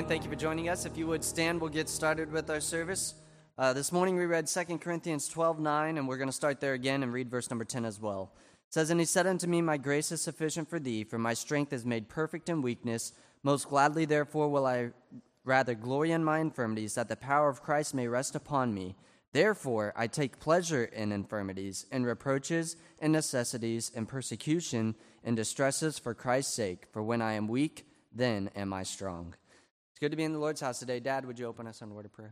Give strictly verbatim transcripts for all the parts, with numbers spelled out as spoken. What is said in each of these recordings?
morning. Thank you for joining us. If you would stand, we'll get started with our service. Uh, this morning we read Second Corinthians twelve nine, and we're going to start there again and read verse number ten as well. It says, "And he said unto me, My grace is sufficient for thee, for my strength is made perfect in weakness. Most gladly therefore will I rather glory in my infirmities, that the power of Christ may rest upon me. Therefore I take pleasure in infirmities, in reproaches, in necessities, in persecution, in distresses for Christ's sake. For when I am weak, then am I strong." It's good to be in the Lord's house today. Dad, would you open us on a word of prayer?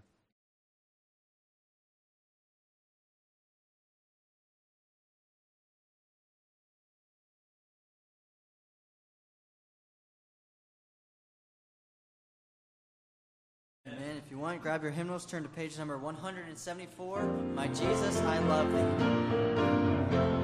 Amen. If you want, grab your hymnals, turn to page number one hundred seventy-four. My Jesus, I love thee.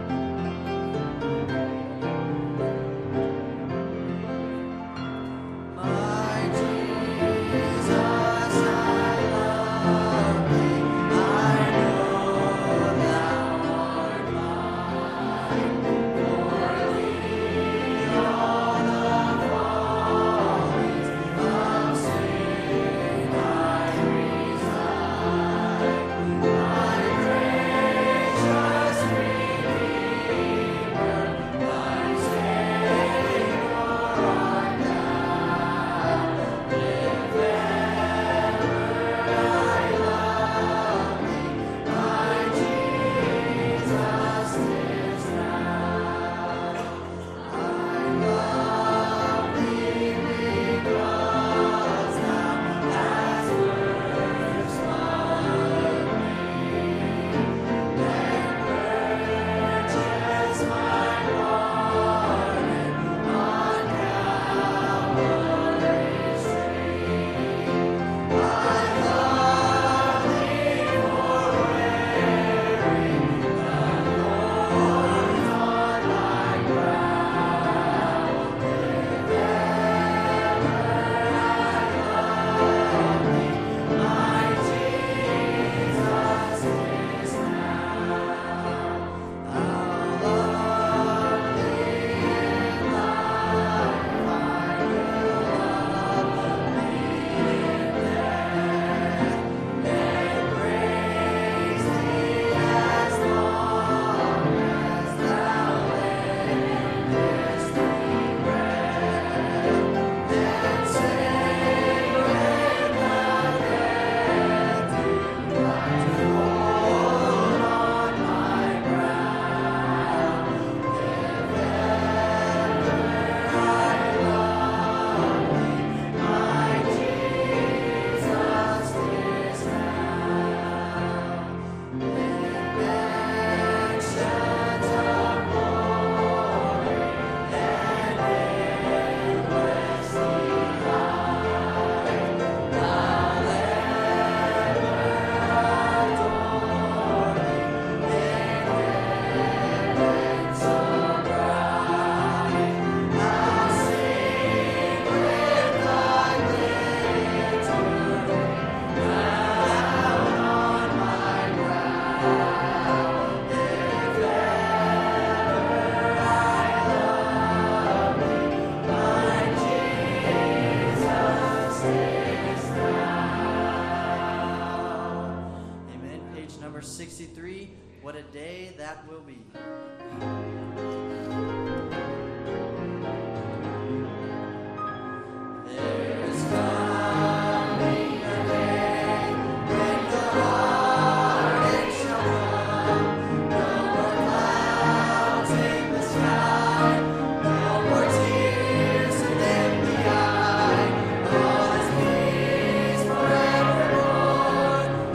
sixty-three, what a day that will be.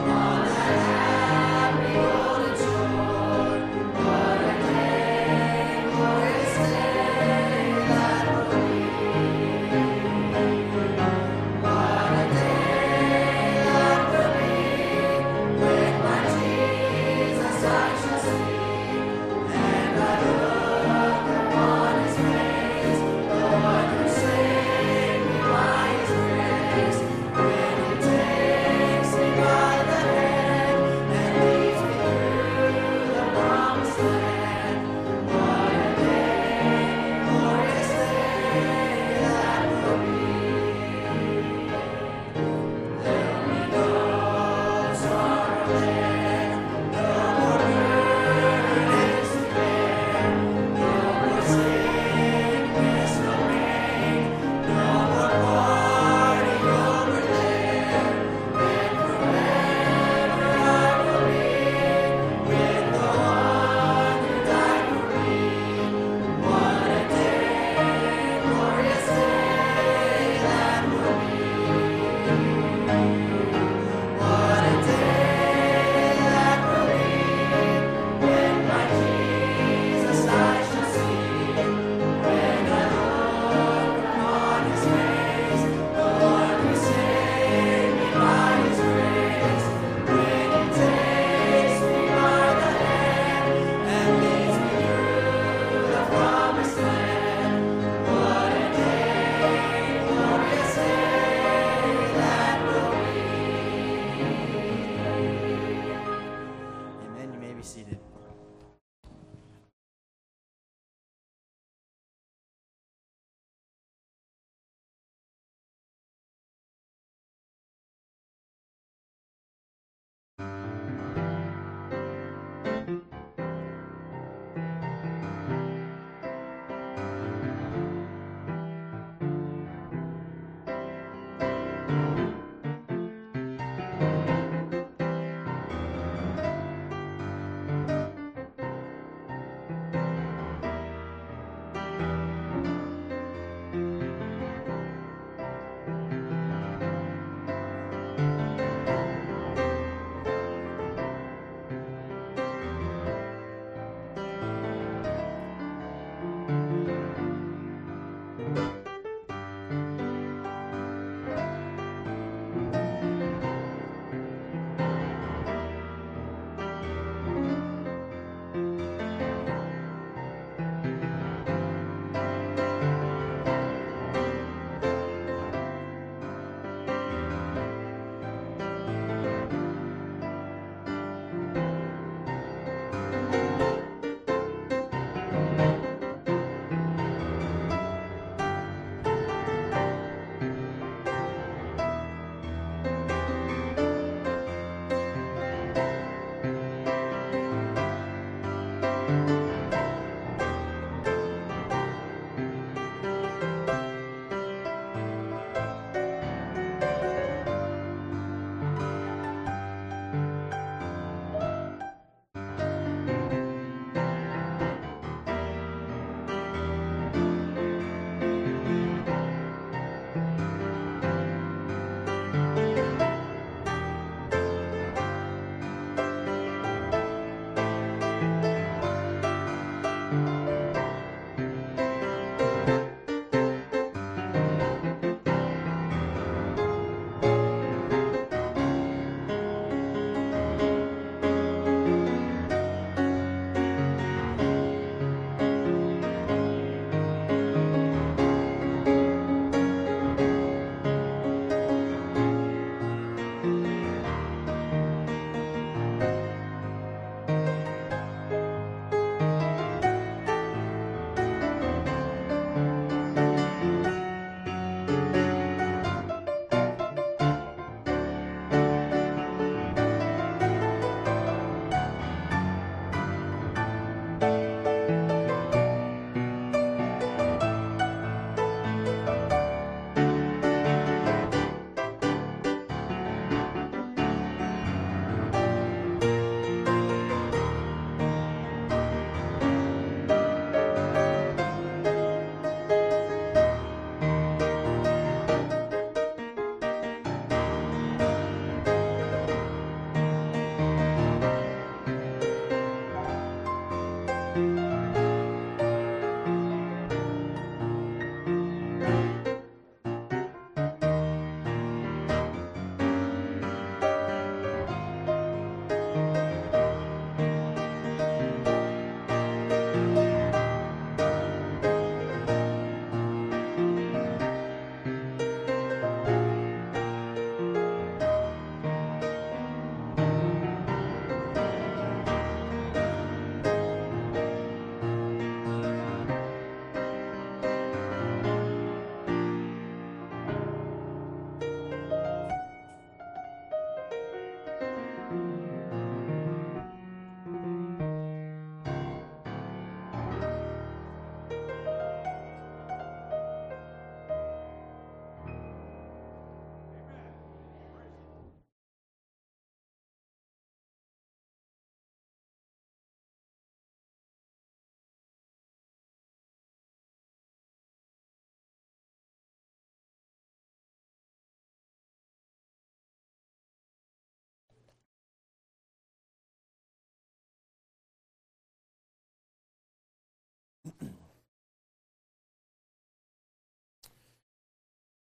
Day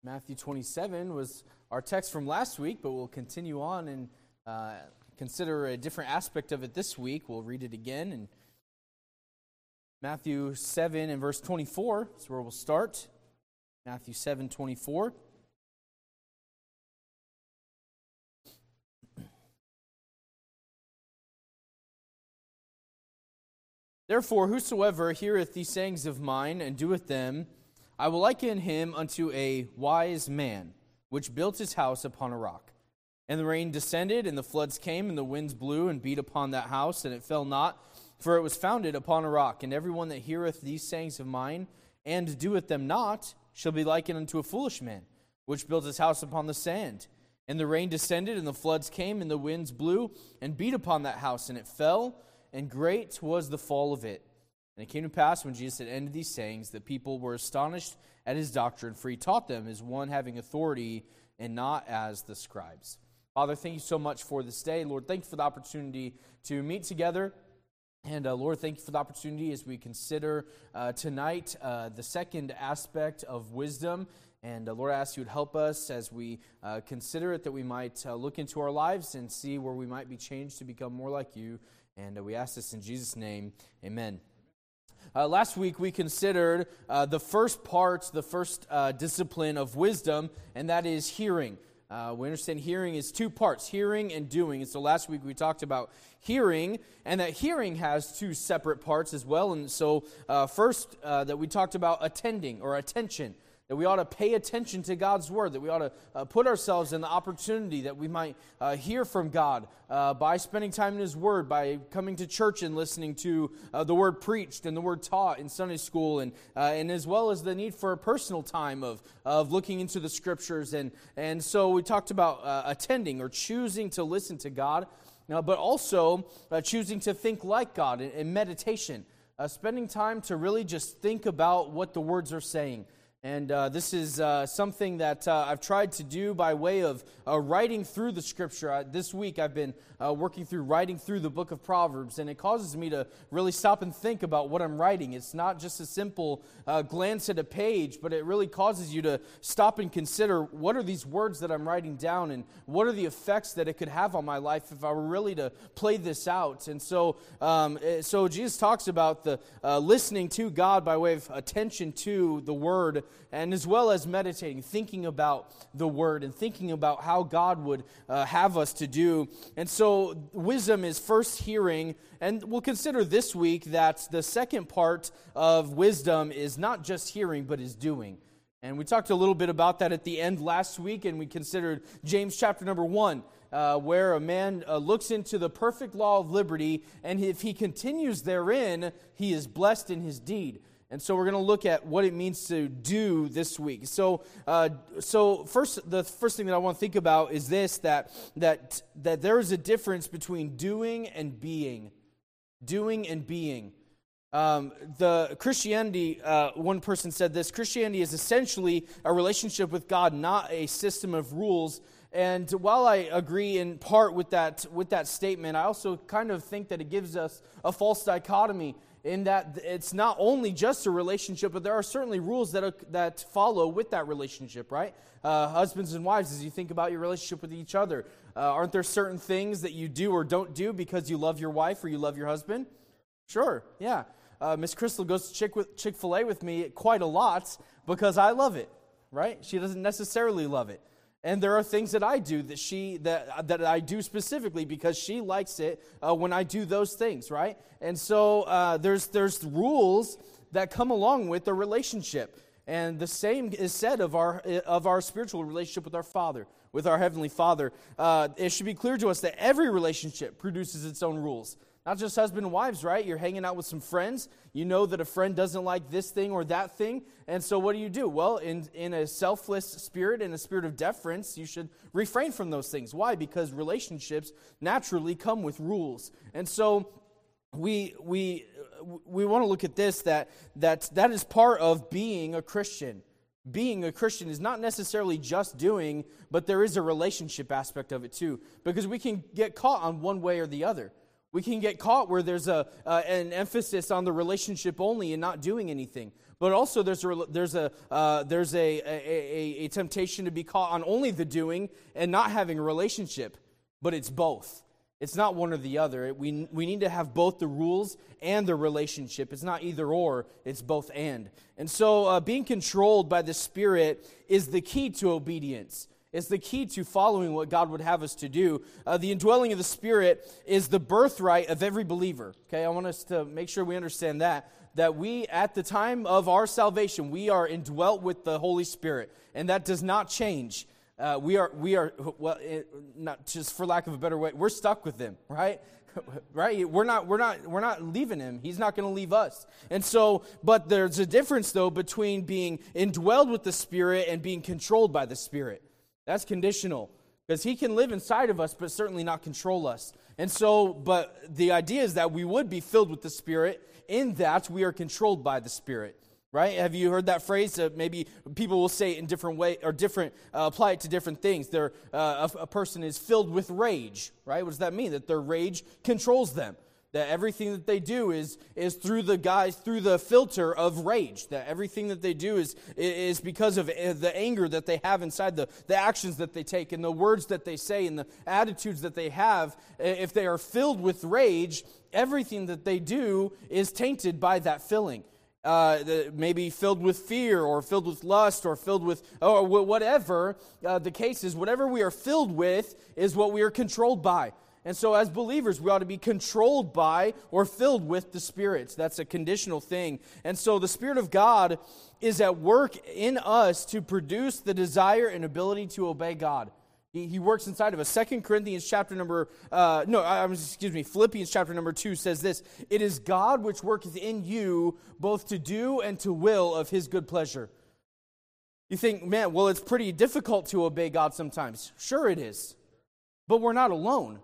Matthew twenty-seven was our text from last week, but we'll continue on and uh, consider a different aspect of it this week. We'll read it again. And Matthew seven and verse twenty-four is where we'll start. Matthew seven twenty-four. Therefore, whosoever heareth these sayings of mine and doeth them, I will liken him unto a wise man, which built his house upon a rock. And the rain descended, and the floods came, and the winds blew and beat upon that house, and it fell not, for it was founded upon a rock. And everyone that heareth these sayings of mine, and doeth them not, shall be likened unto a foolish man, which built his house upon the sand. And the rain descended, and the floods came, and the winds blew and beat upon that house, and it fell, and great was the fall of it. And it came to pass, when Jesus had ended these sayings, that people were astonished at his doctrine, for he taught them as one having authority, and not as the scribes. Father, thank you so much for this day. Lord, thank you for the opportunity to meet together. And uh, Lord, thank you for the opportunity as we consider uh, tonight uh, the second aspect of wisdom. And uh, Lord, I ask you to help us as we uh, consider it, that we might uh, look into our lives and see where we might be changed to become more like you. And uh, we ask this in Jesus' name, amen. Uh, last week we considered uh, the first part, the first uh, discipline of wisdom, and that is hearing. Uh, we understand hearing is two parts, hearing and doing. And so last week we talked about hearing, and that hearing has two separate parts as well. And so uh, first uh, that we talked about attending or attention, that we ought to pay attention to God's word, that we ought to uh, put ourselves in the opportunity that we might uh, hear from God uh, by spending time in his word, by coming to church and listening to uh, the word preached and the word taught in Sunday school, and uh, and as well as the need for a personal time of of looking into the scriptures. And, and so we talked about uh, attending or choosing to listen to God, uh, but also uh, choosing to think like God in, in meditation, uh, spending time to really just think about what the words are saying. And uh, this is uh, something that uh, I've tried to do by way of uh, writing through the Scripture. Uh, this week I've been uh, working through writing through the book of Proverbs, and it causes me to really stop and think about what I'm writing. It's not just a simple uh, glance at a page, but it really causes you to stop and consider, what are these words that I'm writing down, and what are the effects that it could have on my life if I were really to play this out. And so, um, so Jesus talks about the uh, listening to God by way of attention to the Word, and as well as meditating, thinking about the Word and thinking about how God would uh, have us to do. And so wisdom is first hearing, and we'll consider this week that the second part of wisdom is not just hearing, but is doing. And we talked a little bit about that at the end last week, and we considered James chapter number one, uh, where a man uh, looks into the perfect law of liberty, and if he continues therein, he is blessed in his deed. And so we're going to look at what it means to do this week. So, uh, so first, the first thing that I want to think about is this: that that that there is a difference between doing and being, doing and being. Um, the Christianity, uh, one person said this: Christianity is essentially a relationship with God, not a system of rules. And while I agree in part with that with that statement, I also kind of think that it gives us a false dichotomy, in that it's not only just a relationship, but there are certainly rules that are, that follow with that relationship, right? Uh, husbands and wives, as you think about your relationship with each other, uh, aren't there certain things that you do or don't do because you love your wife or you love your husband? Sure, yeah. Uh, Miss Crystal goes to Chick- Chick-fil-A with me quite a lot because I love it, right? She doesn't necessarily love it. And there are things that I do that she that that I do specifically because she likes it uh, when I do those things, right? And so uh, there's there's rules that come along with the relationship, and the same is said of our of our spiritual relationship with our Father, with our Heavenly Father. Uh, it should be clear to us that every relationship produces its own rules. Not just husband and wives, right? You're hanging out with some friends. You know that a friend doesn't like this thing or that thing. And so what do you do? Well, in, in a selfless spirit, in a spirit of deference, you should refrain from those things. Why? Because relationships naturally come with rules. And so we we we want to look at this, that that that is part of being a Christian. Being a Christian is not necessarily just doing, but there is a relationship aspect of it too. Because we can get caught on one way or the other. We can get caught where there's a uh, an emphasis on the relationship only and not doing anything. But also there's a, there's a, uh, there's a, a, a, a temptation to be caught on only the doing and not having a relationship. But it's both. It's not one or the other. We, we need to have both the rules and the relationship. It's not either or, it's both and. And so uh, being controlled by the Spirit is the key to obedience. It's the key to following what God would have us to do. Uh, the indwelling of the Spirit is the birthright of every believer. Okay, I want us to make sure we understand that. That we, at the time of our salvation, we are indwelt with the Holy Spirit. And that does not change. Uh, we are, we are, well, it, not just for lack of a better way, we're stuck with Him, right? Right? We're not, we're not, we're not leaving Him. He's not going to leave us. And so, but there's a difference though between being indwelled with the Spirit and being controlled by the Spirit. That's conditional because He can live inside of us, but certainly not control us. And so, but the idea is that we would be filled with the Spirit in that we are controlled by the Spirit. Right? Have you heard that phrase? Uh, maybe people will say it in different way or different uh, apply it to different things. They're, uh, a, a person is filled with rage. Right? What does that mean? That their rage controls them. That everything that they do is is through the guys through the filter of rage. That everything that they do is is because of the anger that they have inside, the the actions that they take and the words that they say and the attitudes that they have. If they are filled with rage, everything that they do is tainted by that filling. Uh, the, maybe filled with fear or filled with lust or filled with, or whatever uh, the case is, whatever we are filled with is what we are controlled by. And so as believers, we ought to be controlled by or filled with the Spirit. That's a conditional thing. And so the Spirit of God is at work in us to produce the desire and ability to obey God. He, he works inside of us. Second Corinthians chapter number, uh, no, uh, excuse me, Philippians chapter number two says this, "It is God which worketh in you both to do and to will of His good pleasure." You think, man, well, it's pretty difficult to obey God sometimes. Sure it is. But we're not alone.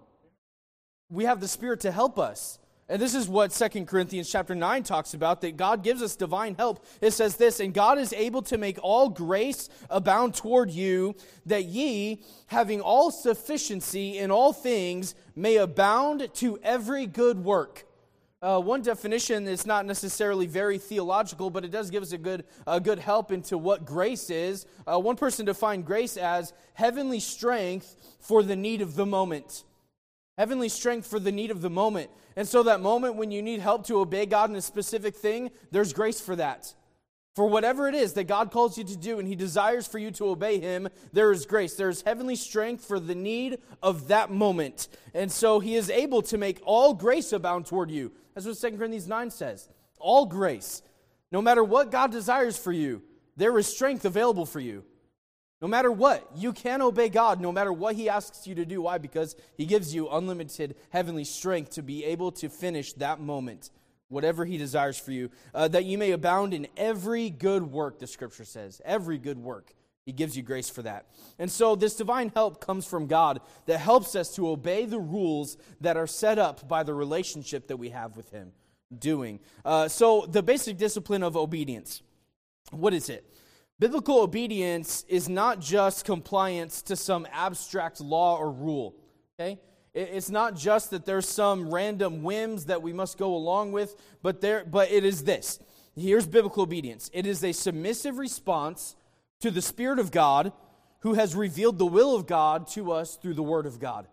We have the Spirit to help us. And this is what Second Corinthians chapter nine talks about, that God gives us divine help. It says this, "And God is able to make all grace abound toward you, that ye, having all sufficiency in all things, may abound to every good work." Uh, one definition is not necessarily very theological, but it does give us a good, a good help into what grace is. Uh, one person defined grace as heavenly strength for the need of the moment. Heavenly strength for the need of the moment. And so that moment when you need help to obey God in a specific thing, there's grace for that. For whatever it is that God calls you to do and He desires for you to obey Him, there is grace. There is heavenly strength for the need of that moment. And so He is able to make all grace abound toward you. That's what Second Corinthians nine says. All grace. No matter what God desires for you, there is strength available for you. No matter what, you can obey God no matter what He asks you to do. Why? Because He gives you unlimited heavenly strength to be able to finish that moment, whatever He desires for you, uh, that you may abound in every good work, the Scripture says. Every good work. He gives you grace for that. And so this divine help comes from God that helps us to obey the rules that are set up by the relationship that we have with Him doing. Uh, so the basic discipline of obedience. What is it? Biblical obedience is not just compliance to some abstract law or rule, okay? It's not just that there's some random whims that we must go along with, but there, but it is this. Here's biblical obedience. It is a submissive response to the Spirit of God who has revealed the will of God to us through the Word of God.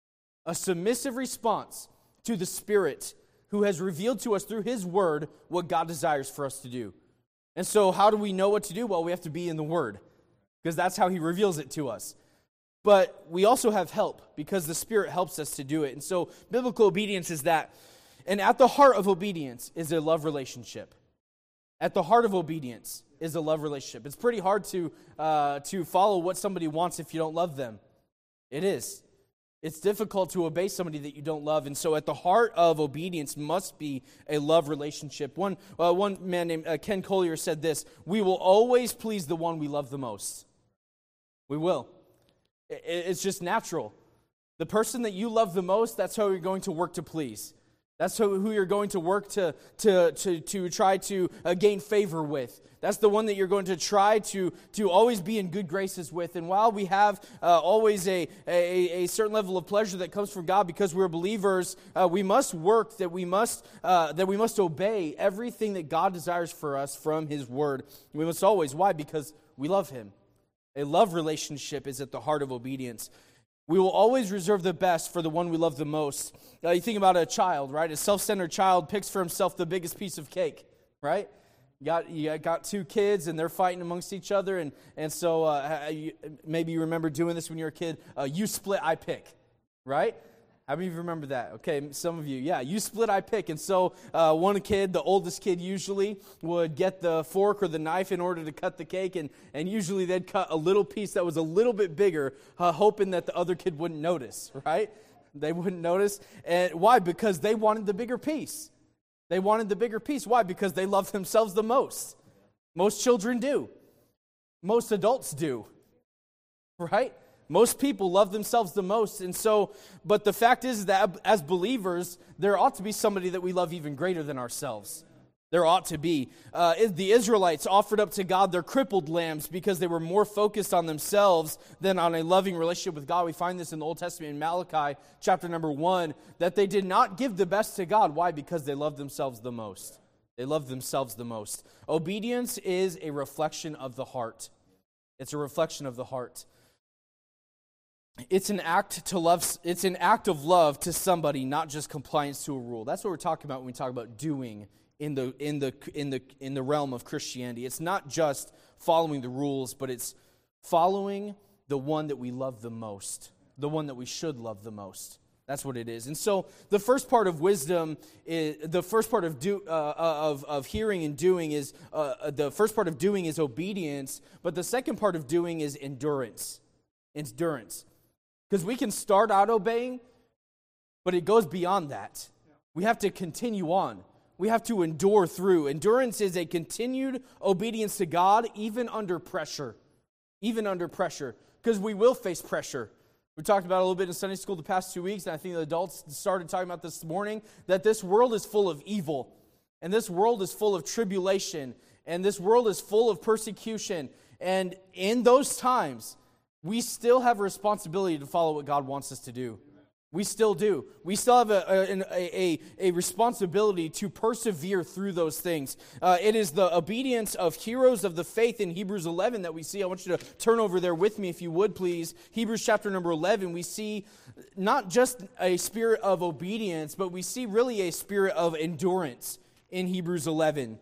A submissive response to the Spirit who has revealed to us through His Word what God desires for us to do. And so how do we know what to do? Well, we have to be in the Word, because that's how He reveals it to us. But we also have help, because the Spirit helps us to do it. And so biblical obedience is that. And at the heart of obedience is a love relationship. At the heart of obedience is a love relationship. It's pretty hard to uh, to follow what somebody wants if you don't love them. It is. It's difficult to obey somebody that you don't love. And so at the heart of obedience must be a love relationship. One uh, one man named uh, Ken Collier said this, "We will always please the one we love the most." We will. It, it's just natural. The person that you love the most, that's how you're going to work to please. That's who, who you're going to work to, to, to, to try to uh, gain favor with. That's the one that you're going to try to, to always be in good graces with. And while we have uh, always a, a, a certain level of pleasure that comes from God because we're believers, uh, we must work, that we must, uh, that we must obey everything that God desires for us from His Word. We must always. Why? Because we love Him. A love relationship is at the heart of obedience. We will always reserve the best for the one we love the most. Uh, you think about a child, right? A self-centered child picks for himself the biggest piece of cake, right? You got you got two kids, and they're fighting amongst each other, and, and so uh, you, maybe you remember doing this when you were a kid. Uh, you split, I pick, right? How many of you remember that? Okay, some of you, yeah. You split, I pick. And so uh, one kid, the oldest kid usually, would get the fork or the knife in order to cut the cake, and, and usually they'd cut a little piece that was a little bit bigger, uh, hoping that the other kid wouldn't notice, right? They wouldn't notice. And why? Because they wanted the bigger piece. They wanted the bigger piece. Why? Because they love themselves the most. Most children do. Most adults do, right? Most people love themselves the most. And so, but the fact is that as believers, there ought to be somebody that we love even greater than ourselves. There ought to be. Uh, the Israelites offered up to God their crippled lambs because they were more focused on themselves than on a loving relationship with God. We find this in the Old Testament in Malachi chapter number one, that they did not give the best to God. Why? Because they loved themselves the most. They loved themselves the most. Obedience is a reflection of the heart. It's a reflection of the heart. It's an act to love. It's an act of love to somebody, not just compliance to a rule. That's what we're talking about when we talk about doing in the in the in the in the realm of Christianity. It's not just following the rules, but it's following the one that we love the most, the one that we should love the most. That's what it is. And so the first part of wisdom, is, the first part of do, uh, of of hearing and doing is uh, the first part of doing is obedience, but the second part of doing is endurance. Endurance. Because we can start out obeying, but it goes beyond that. We have to continue on. We have to endure through. Endurance is a continued obedience to God, even under pressure. Even under pressure. Because we will face pressure. We talked about it a little bit in Sunday school the past two weeks, and I think the adults started talking about this morning, that this world is full of evil. And this world is full of tribulation. And this world is full of persecution. And in those times, we still have a responsibility to follow what God wants us to do. We still do. We still have a, a, a, a responsibility to persevere through those things. Uh, it is the obedience of heroes of the faith in Hebrews eleven that we see. I want you to turn over there with me if you would, please. Hebrews chapter number eleven, we see not just a spirit of obedience, but we see really a spirit of endurance in Hebrews eleven.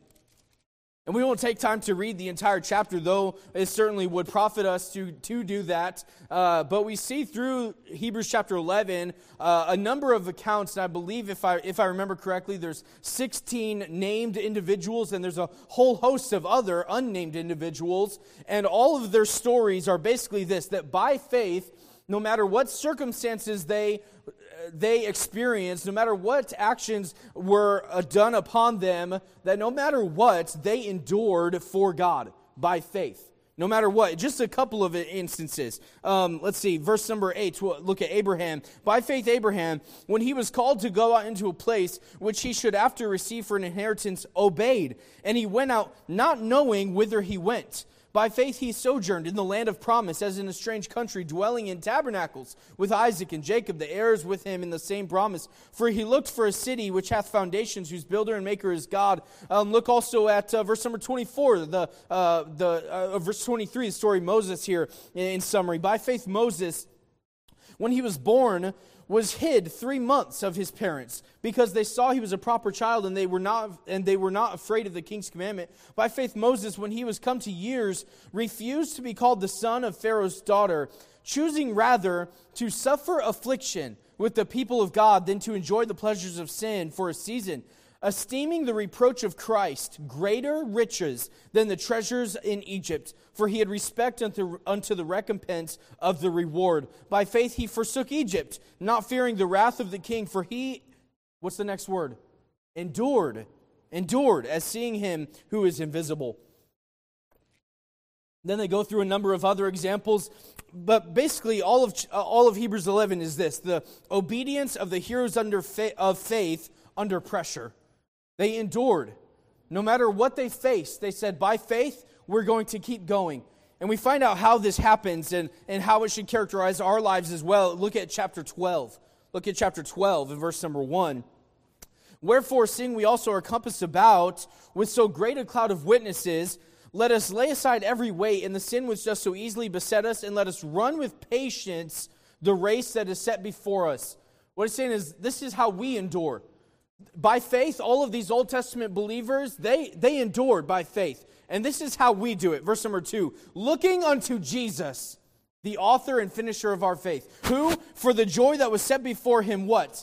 And we won't take time to read the entire chapter, though it certainly would profit us to, to do that. Uh, but we see through Hebrews chapter eleven uh, a number of accounts, and I believe, if I if I remember correctly, there's sixteen named individuals, and there's a whole host of other unnamed individuals. And all of their stories are basically this, that by faith, no matter what circumstances they they experienced, no matter what actions were uh, done upon them, that no matter what, they endured for God by faith. No matter what. Just a couple of instances. Um, let's see, verse number eight, we'll look at Abraham. By faith Abraham, when he was called to go out into a place which he should after receive for an inheritance, obeyed. And he went out not knowing whither he went. By faith he sojourned in the land of promise, as in a strange country, dwelling in tabernacles with Isaac and Jacob, the heirs with him in the same promise. For he looked for a city which hath foundations, whose builder and maker is God. Um, look also at uh, verse number twenty-four, the uh, the uh, verse twenty-three, the story of Moses here in, in summary. By faith Moses, when he was born, was hid three months of his parents, because they saw he was a proper child, and they were not and they were not afraid of the king's commandment. By faith Moses, when he was come to years, refused to be called the son of Pharaoh's daughter, choosing rather to suffer affliction with the people of God than to enjoy the pleasures of sin for a season, esteeming the reproach of Christ greater riches than the treasures in Egypt, for he had respect unto, unto the recompense of the reward. By faith he forsook Egypt, not fearing the wrath of the king, for he, what's the next word? Endured, endured, as seeing him who is invisible. Then they go through a number of other examples, but basically all of all of Hebrews eleven is this: the obedience of the heroes under fa- of faith under pressure. They endured. No matter what they faced, they said, by faith, we're going to keep going. And we find out how this happens and, and how it should characterize our lives as well. Look at chapter twelve. Look at chapter twelve and verse number one. Wherefore, seeing we also are compassed about with so great a cloud of witnesses, let us lay aside every weight and the sin which does so easily beset us, and let us run with patience the race that is set before us. What it's saying is, this is how we endure. By faith, all of these Old Testament believers, they, they endured by faith. And this is how we do it. Verse number two, looking unto Jesus, the author and finisher of our faith, who, for the joy that was set before him, what?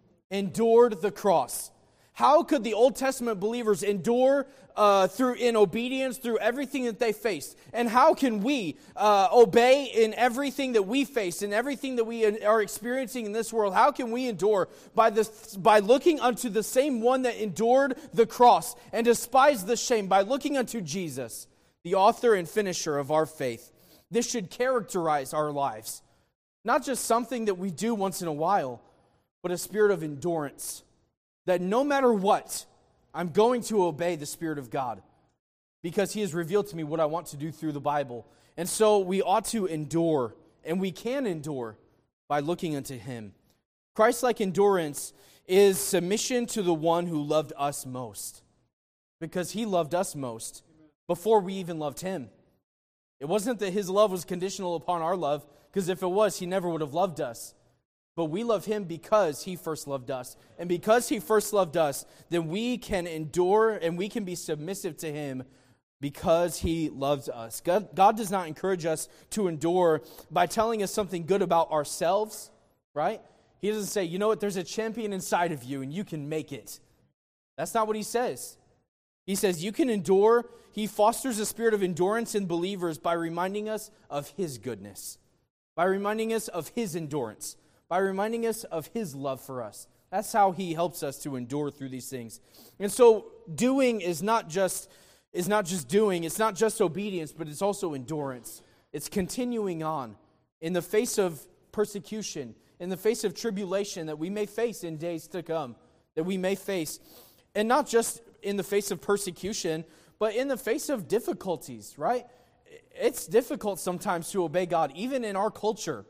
Endured the cross. How could the Old Testament believers endure uh, through in obedience through everything that they faced? And how can we uh, obey in everything that we face, in everything that we are experiencing in this world? How can we endure? By this, by looking unto the same one that endured the cross and despised the shame, by looking unto Jesus, the author and finisher of our faith. This should characterize our lives. Not just something that we do once in a while, but a spirit of endurance. That no matter what, I'm going to obey the Spirit of God because He has revealed to me what I want to do through the Bible. And so we ought to endure, and we can endure by looking unto Him. Christ-like endurance is submission to the one who loved us most, because He loved us most before we even loved Him. It wasn't that His love was conditional upon our love, because if it was, He never would have loved us. But we love Him because He first loved us. And because He first loved us, then we can endure and we can be submissive to Him because He loves us. God, God does not encourage us to endure by telling us something good about ourselves, right? He doesn't say, you know what, there's a champion inside of you and you can make it. That's not what He says. He says you can endure. He fosters a spirit of endurance in believers by reminding us of His goodness, by reminding us of His endurance, by reminding us of His love for us. That's how He helps us to endure through these things. And so doing is not just is not just doing, it's not just obedience, but it's also endurance. It's continuing on in the face of persecution, in the face of tribulation that we may face in days to come, that we may face. And not just in the face of persecution, but in the face of difficulties, right? It's difficult sometimes to obey God, even in our culture.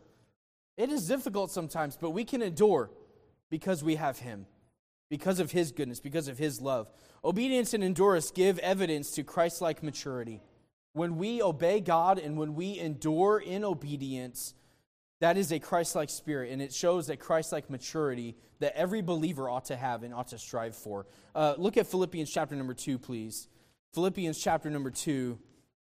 It is difficult sometimes, but we can endure because we have Him, because of His goodness, because of His love. Obedience and endurance give evidence to Christ-like maturity. When we obey God and when we endure in obedience, that is a Christ-like spirit, and it shows that Christ-like maturity that every believer ought to have and ought to strive for. Uh, look at Philippians chapter number two, please. Philippians chapter number two.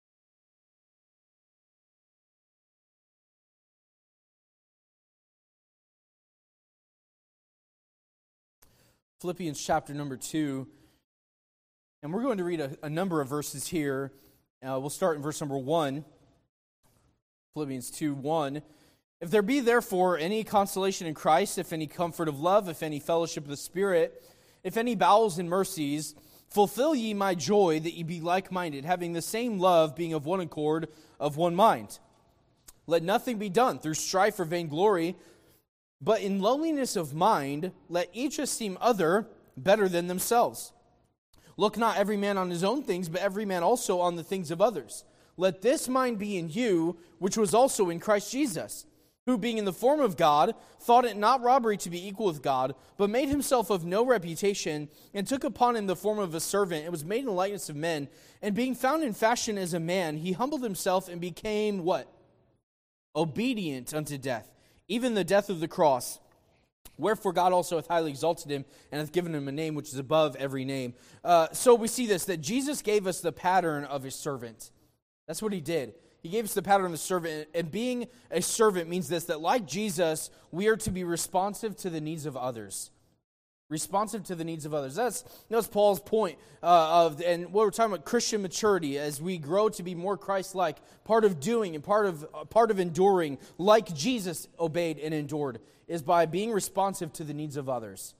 Philippians chapter number two, and we're going to read a, a number of verses here. Uh, we'll start in verse number one, Philippians two, one. If there be therefore any consolation in Christ, if any comfort of love, if any fellowship of the Spirit, if any bowels and mercies, fulfill ye my joy, that ye be like-minded, having the same love, being of one accord, of one mind. Let nothing be done through strife or vainglory, but in lowliness of mind, let each esteem other better than themselves. Look not every man on his own things, but every man also on the things of others. Let this mind be in you, which was also in Christ Jesus, who being in the form of God, thought it not robbery to be equal with God, but made himself of no reputation, and took upon him the form of a servant, and was made in the likeness of men. And being found in fashion as a man, he humbled himself and became what? Obedient unto death, even the death of the cross. Wherefore God also hath highly exalted him, and hath given him a name which is above every name. Uh, so we see this, that Jesus gave us the pattern of his servant. That's what he did. He gave us the pattern of a servant, and being a servant means this, that like Jesus, we are to be responsive to the needs of others. Responsive to the needs of others. That's, that's Paul's point uh, of, and what we're talking about, Christian maturity, as we grow to be more Christ-like. Part of doing and part of uh, part of enduring, like Jesus obeyed and endured, is by being responsive to the needs of others.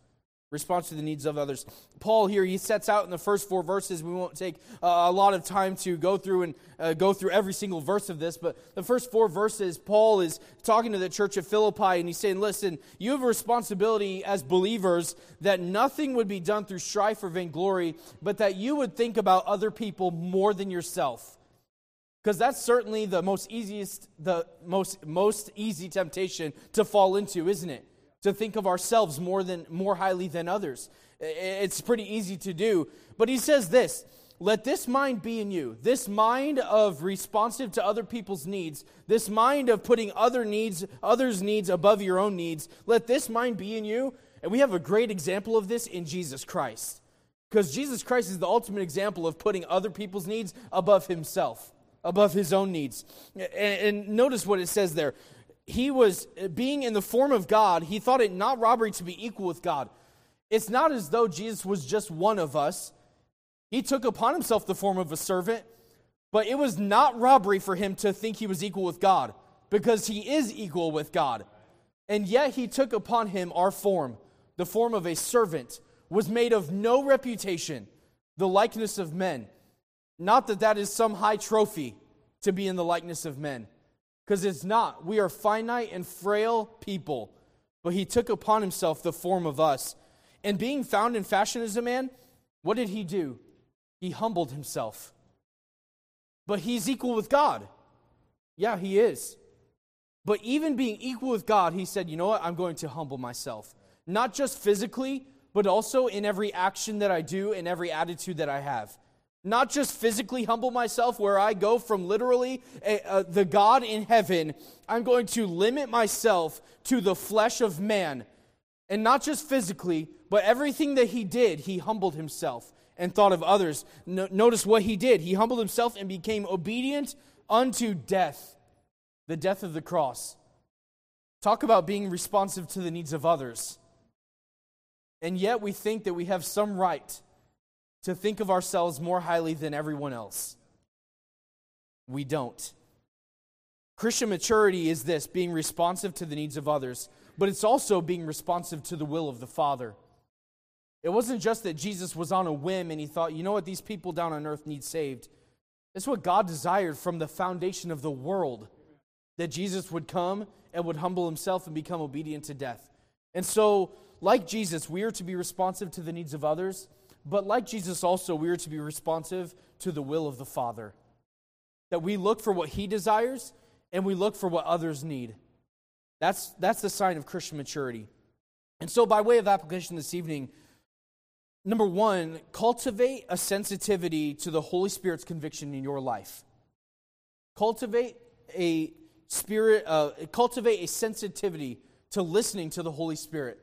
Response to the needs of others. Paul here, he sets out in the first four verses. We won't take uh, a lot of time to go through and uh, go through every single verse of this, but the first four verses, Paul is talking to the church of Philippi, and he's saying, listen, you have a responsibility as believers that nothing would be done through strife or vainglory, but that you would think about other people more than yourself. Because that's certainly the most easiest, the most most easy temptation to fall into, isn't it? To think of ourselves more than more highly than others. It's pretty easy to do. But he says this, let this mind be in you, this mind of responsive to other people's needs, this mind of putting other needs, others' needs above your own needs, let this mind be in you. And we have a great example of this in Jesus Christ. Because Jesus Christ is the ultimate example of putting other people's needs above himself, above his own needs. And, and notice what it says there. He was, being in the form of God, he thought it not robbery to be equal with God. It's not as though Jesus was just one of us. He took upon himself the form of a servant, but it was not robbery for him to think he was equal with God, because he is equal with God. And yet he took upon him our form, the form of a servant, was made of no reputation, the likeness of men. Not that that is some high trophy to be in the likeness of men. Because it's not. We are finite and frail people. But he took upon himself the form of us. And being found in fashion as a man, what did he do? He humbled himself. But he's equal with God. Yeah, he is. But even being equal with God, he said, you know what? I'm going to humble myself. Not just physically, but also in every action that I do and every attitude that I have. Not just physically humble myself where I go from literally a, uh, the God in heaven. I'm going to limit myself to the flesh of man. And not just physically, but everything that he did, he humbled himself and thought of others. No, notice what he did. He humbled himself and became obedient unto death. The death of the cross. Talk about being responsive to the needs of others. And yet we think that we have some right to think of ourselves more highly than everyone else. We don't. Christian maturity is this, being responsive to the needs of others, but it's also being responsive to the will of the Father. It wasn't just that Jesus was on a whim and he thought, you know what, these people down on earth need saved. It's what God desired from the foundation of the world, that Jesus would come and would humble himself and become obedient to death. And so, like Jesus, we are to be responsive to the needs of others, but like Jesus also, we are to be responsive to the will of the Father. That we look for what he desires, and we look for what others need. That's, that's the sign of Christian maturity. And so by way of application this evening, number one, cultivate a sensitivity to the Holy Spirit's conviction in your life. Cultivate a spirit, uh, cultivate a sensitivity to listening to the Holy Spirit.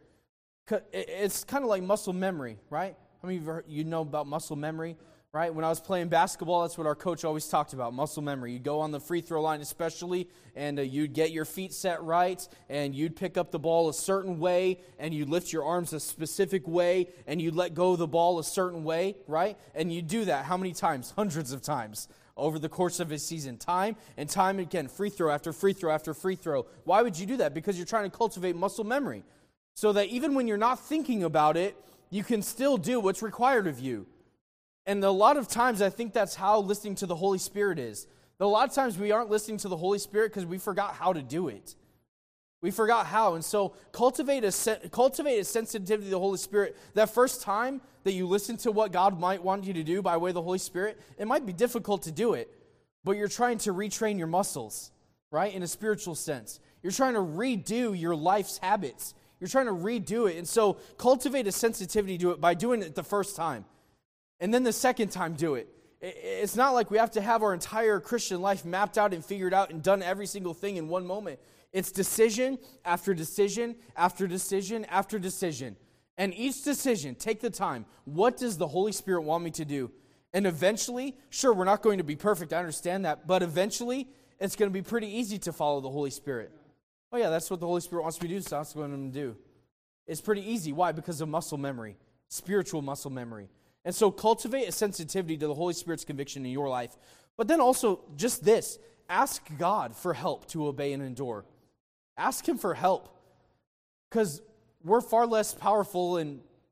It's kind of like muscle memory, right? How many of you, heard, you know about muscle memory, right? When I was playing basketball, that's what our coach always talked about, muscle memory. You'd go on the free throw line especially, and uh, you'd get your feet set right, and you'd pick up the ball a certain way, and you'd lift your arms a specific way, and you'd let go of the ball a certain way, right? And you do that how many times? Hundreds of times over the course of a season. Time and time again, free throw after free throw after free throw. Why would you do that? Because you're trying to cultivate muscle memory. So that even when you're not thinking about it, you can still do what's required of you. And a lot of times I think that's how listening to the Holy Spirit is. A lot of times we aren't listening to the Holy Spirit because we forgot how to do it. We forgot how. And so cultivate a, cultivate a sensitivity to the Holy Spirit. That first time that you listen to what God might want you to do by way of the Holy Spirit, it might be difficult to do it. But you're trying to retrain your muscles, right, in a spiritual sense. You're trying to redo your life's habits. You're trying to redo it. And so cultivate a sensitivity to it by doing it the first time. And then the second time, do it. It's not like we have to have our entire Christian life mapped out and figured out and done every single thing in one moment. It's decision after decision after decision after decision. And each decision, take the time. What does the Holy Spirit want me to do? And eventually, sure, we're not going to be perfect. I understand that. But eventually, it's going to be pretty easy to follow the Holy Spirit. Oh yeah, that's what the Holy Spirit wants me to do, so that's what I'm going to do. It's pretty easy. Why? Because of muscle memory, spiritual muscle memory. And so cultivate a sensitivity to the Holy Spirit's conviction in your life. But then also, just this, ask God for help to obey and endure. Ask Him for help. Because we're far less powerful and,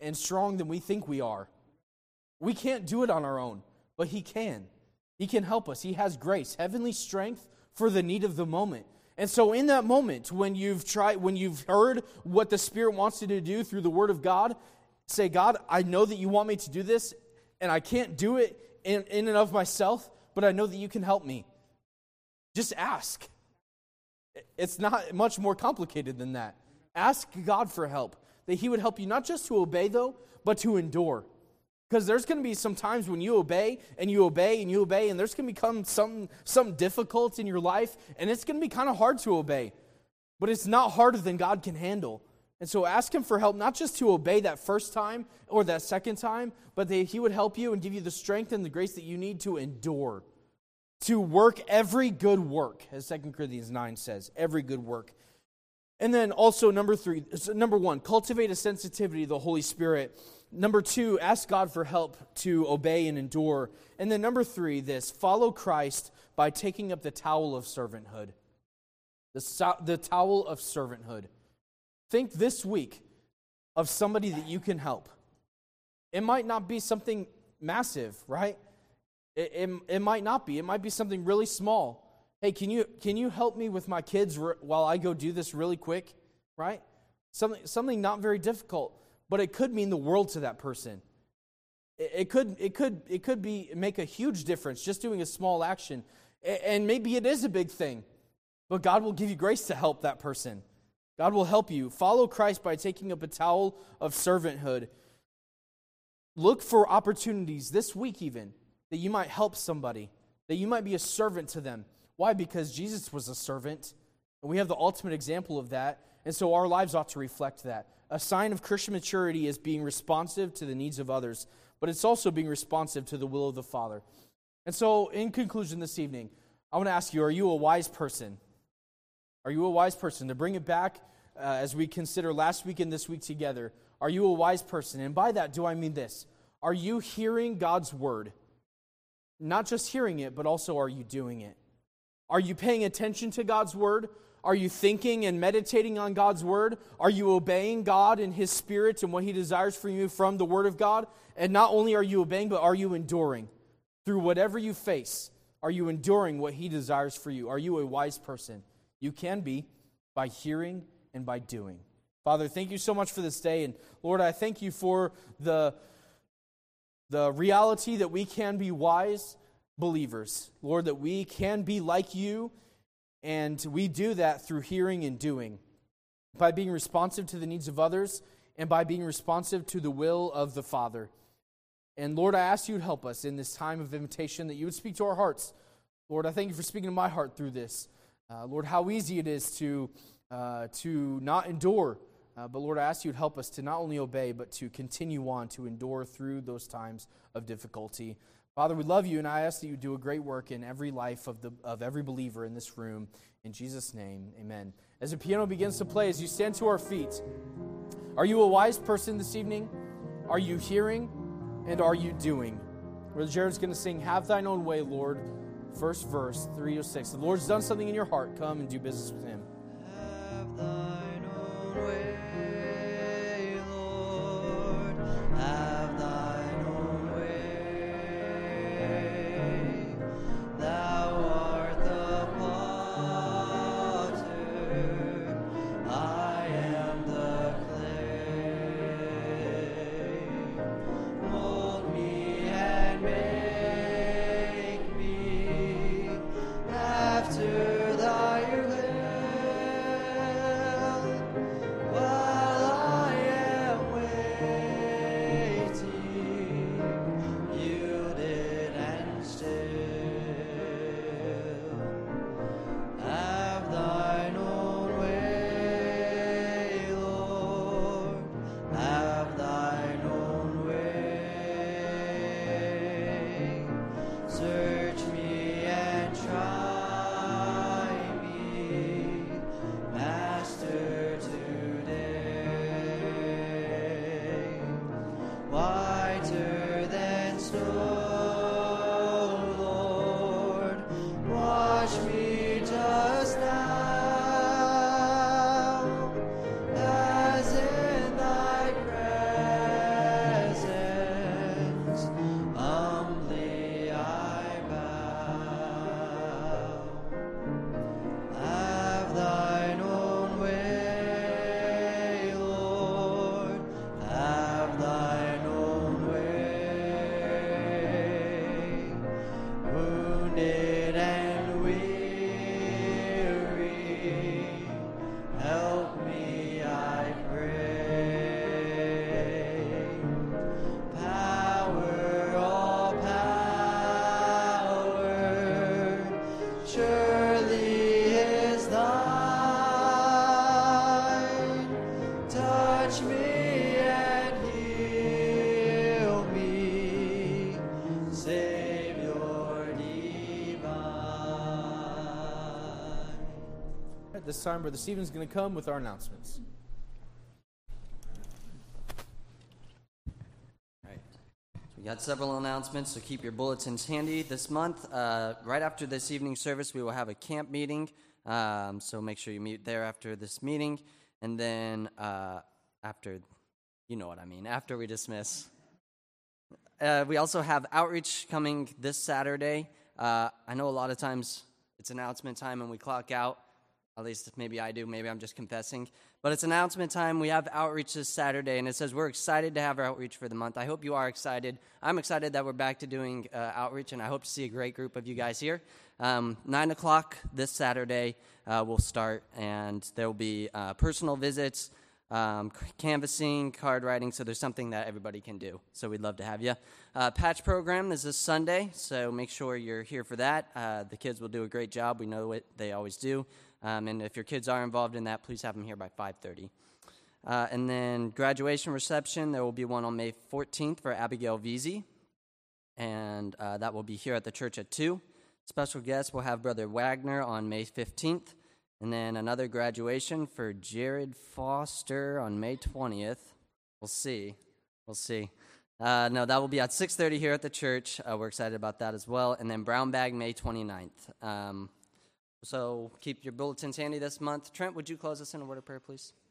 and strong than we think we are. We can't do it on our own, but He can. He can help us. He has grace, heavenly strength for the need of the moment. And so in that moment, when you've tried, when you've heard what the Spirit wants you to do through the Word of God, say, God, I know that you want me to do this, and I can't do it in, in and of myself, but I know that you can help me. Just ask. It's not much more complicated than that. Ask God for help, that He would help you not just to obey, though, but to endure. Because there's going to be some times when you obey, and you obey, and you obey, and there's going to become some, some difficult in your life, and it's going to be kind of hard to obey. But it's not harder than God can handle. And so ask Him for help, not just to obey that first time or that second time, but that He would help you and give you the strength and the grace that you need to endure. To work every good work, as Second Corinthians nine says, every good work. And then also number three, number one, cultivate a sensitivity to the Holy Spirit. Number two, ask God for help to obey and endure. And then number three, this, follow Christ by taking up the towel of servanthood. The, so, the towel of servanthood. Think this week of somebody that you can help. It might not be something massive, right? It, it, it might not be. It might be something really small. Hey, can you can you help me with my kids re- while I go do this really quick, right? Something something not very difficult, but it could mean the world to that person. It, it could it could it could be make a huge difference just doing a small action, and maybe it is a big thing, but God will give you grace to help that person. God will help you. Follow Christ by taking up a towel of servanthood. Look for opportunities this week even that you might help somebody, that you might be a servant to them. Why? Because Jesus was a servant, and we have the ultimate example of that, and so our lives ought to reflect that. A sign of Christian maturity is being responsive to the needs of others, but it's also being responsive to the will of the Father. And so, in conclusion this evening, I want to ask you, are you a wise person? Are you a wise person? To bring it back uh, as we consider last week and this week together, are you a wise person? And by that, do I mean this? Are you hearing God's word? Not just hearing it, but also are you doing it? Are you paying attention to God's word? Are you thinking and meditating on God's word? Are you obeying God and His Spirit and what He desires from you from the word of God? And not only are you obeying, but are you enduring? Through whatever you face, are you enduring what He desires for you? Are you a wise person? You can be by hearing and by doing. Father, thank you so much for this day. And Lord, I thank you for the The reality that we can be wise believers. Lord, that we can be like you, and we do that through hearing and doing, by being responsive to the needs of others, and by being responsive to the will of the Father. And Lord, I ask you to help us in this time of invitation, that you would speak to our hearts. Lord, I thank you for speaking to my heart through this. Uh, Lord, how easy it is to, uh, to not endure. Uh, but Lord, I ask you to help us to not only obey, but to continue on to endure through those times of difficulty. Father, we love you, and I ask that you do a great work in every life of the of every believer in this room. In Jesus' name, amen. As the piano begins to play, as you stand to our feet, are you a wise person this evening? Are you hearing, and are you doing? Brother Jared's going to sing, Have Thine Own Way, Lord. First verse, three oh six. The Lord's done something in your heart. Come and do business with Him. Have thine own way. Have thine own way. Thou art the potter, I am the clay. Mold me and make me after thy will. While touch me and heal me, Savior divine. At this time, Brother Stephen's going to come with our announcements. We got several announcements, so keep your bulletins handy. This month, uh, right after this evening service, we will have a camp meeting, um, so make sure you meet there after this meeting. And then uh, after, you know what I mean, after we dismiss. Uh, we also have outreach coming this Saturday. Uh, I know a lot of times it's announcement time and we clock out. At least maybe I do, maybe I'm just confessing. But it's announcement time. We have outreach this Saturday, and it says we're excited to have our outreach for the month. I hope you are excited. I'm excited that we're back to doing uh, outreach, and I hope to see a great group of you guys here. Um, nine o'clock this Saturday uh, we'll start, and there will be uh, personal visits, um, canvassing, card writing, so there's something that everybody can do. So we'd love to have you. Uh, patch program is this Sunday, so make sure you're here for that. Uh, the kids will do a great job. We know it; they always do. Um, and if your kids are involved in that, please have them here by five thirty. Uh, and then graduation reception, there will be one on May fourteenth for Abigail Veazey, and uh, that will be here at the church at two. Special guest will have Brother Wagner on May fifteenth, and then another graduation for Jared Foster on May twentieth. We'll see. We'll see. Uh, no, that will be at six thirty here at the church. Uh, we're excited about that as well. And then Brown Bag May twenty-ninth. Um, So keep your bulletins handy this month. Trent, would you close us in a word of prayer, please?